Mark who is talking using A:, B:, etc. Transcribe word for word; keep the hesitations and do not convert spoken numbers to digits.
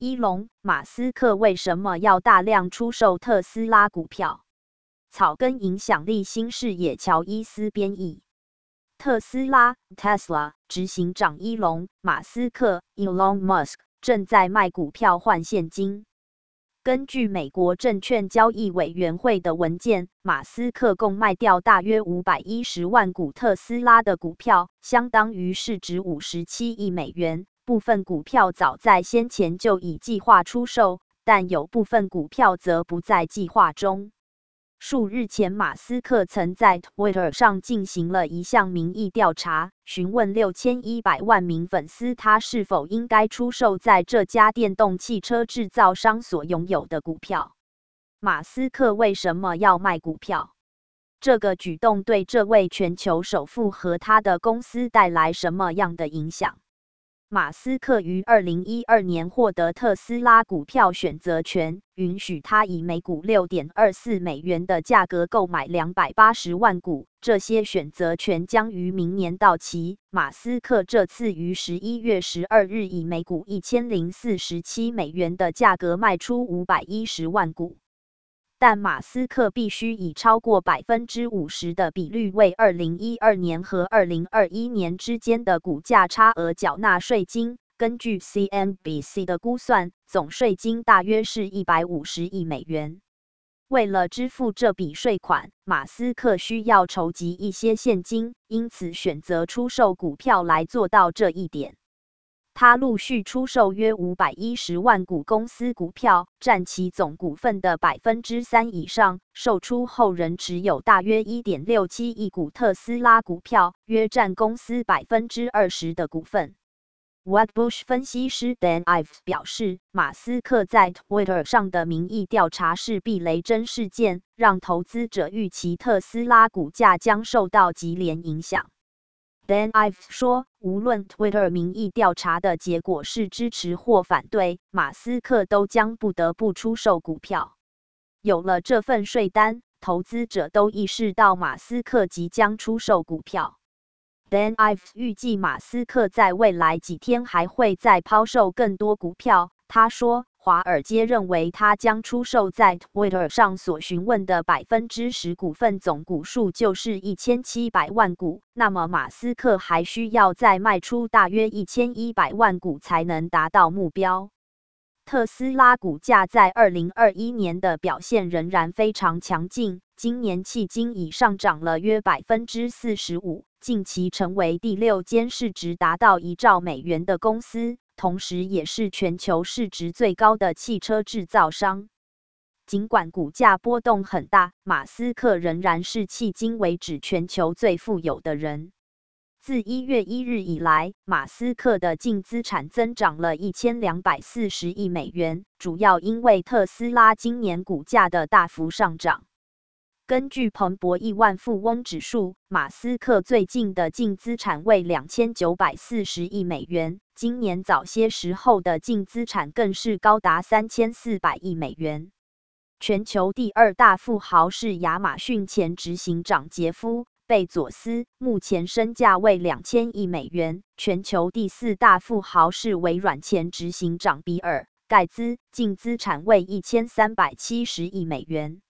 A: 伊隆·马斯克为什么要大量出售特斯拉股票？草根影响力新视野乔伊斯编译。特斯拉 Tesla 执行长伊隆·马斯克 Elon Musk 正在卖股票换现金。根据美国证券交易委员会的文件，马斯克共卖掉大约五百一十万股特斯拉的股票，相当于市值五十七亿美元。部分股票早在先前就已计划出售，但有部分股票则不在计划中。数日前，马斯克曾在 Twitter 上进行了一项民意调查，询问六千一百万名粉丝他是否应该出售在这家电动汽车制造商所拥有的股票。马斯克为什么要卖股票？这个举动对这位全球首富和他的公司带来什么样的影响？马斯克于二零一二年获得特斯拉股票选择权，允许他以每股 六点二四美元的价格购买两百八十万股。这些选择权将于明年到期。马斯克这次于十一月十二日以每股一千零四十七美元的价格卖出五百一十万股。但马斯克必须以超过 百分之五十 的比率为二零一二年和二零二一年之间的股价差额缴纳税金。根据 C N B C 的估算，总税金大约是一百五十亿美元。为了支付这笔税款，马斯克需要筹集一些现金，因此选择出售股票来做到这一点。他陆续出售约五百一十万股公司股票，占其总股份的 百分之三 以上。售出后仍持有大约 一点六七亿股特斯拉股票，约占公司 百分之二十 的股份。Wedbush 分析师 Dan Ives 表示，马斯克在 Twitter 上的民意调查是避雷针事件，让投资者预期特斯拉股价将受到极联影响。Dan Ives 说，无论 Twitter 民意调查的结果是支持或反对，马斯克都将不得不出售股票。有了这份税单，投资者都意识到马斯克即将出售股票。Dan Ives 预计马斯克在未来几天还会再抛售更多股票。他说，华尔街认为他将出售在 Twitter 上所询问的 百分之十 股份，总股数就是一千七百万股。那么马斯克还需要再卖出大约一千一百万股才能达到目标。特斯拉股价在二零二一年的表现仍然非常强劲，今年迄今已上涨了约 百分之四十五， 近期成为第六间市值达到一兆美元的公司，同时也是全球市值最高的汽车制造商。尽管股价波动很大，马斯克仍然是迄今为止全球最富有的人。自一月一日以来，马斯克的净资产增长了一千两百四十亿美元，主要因为特斯拉今年股价的大幅上涨。根据彭博亿万富翁指数，马斯克最近的净资产为两千九百四十亿美元，今年早些时候的净资产更是高达三千四百亿美元。全球第二大富豪是亚马逊前执行长杰夫·贝佐斯，目前身价为两千亿美元。全球第四大富豪是微软前执行长比尔·盖茨，净资产为一千三百七十亿美元。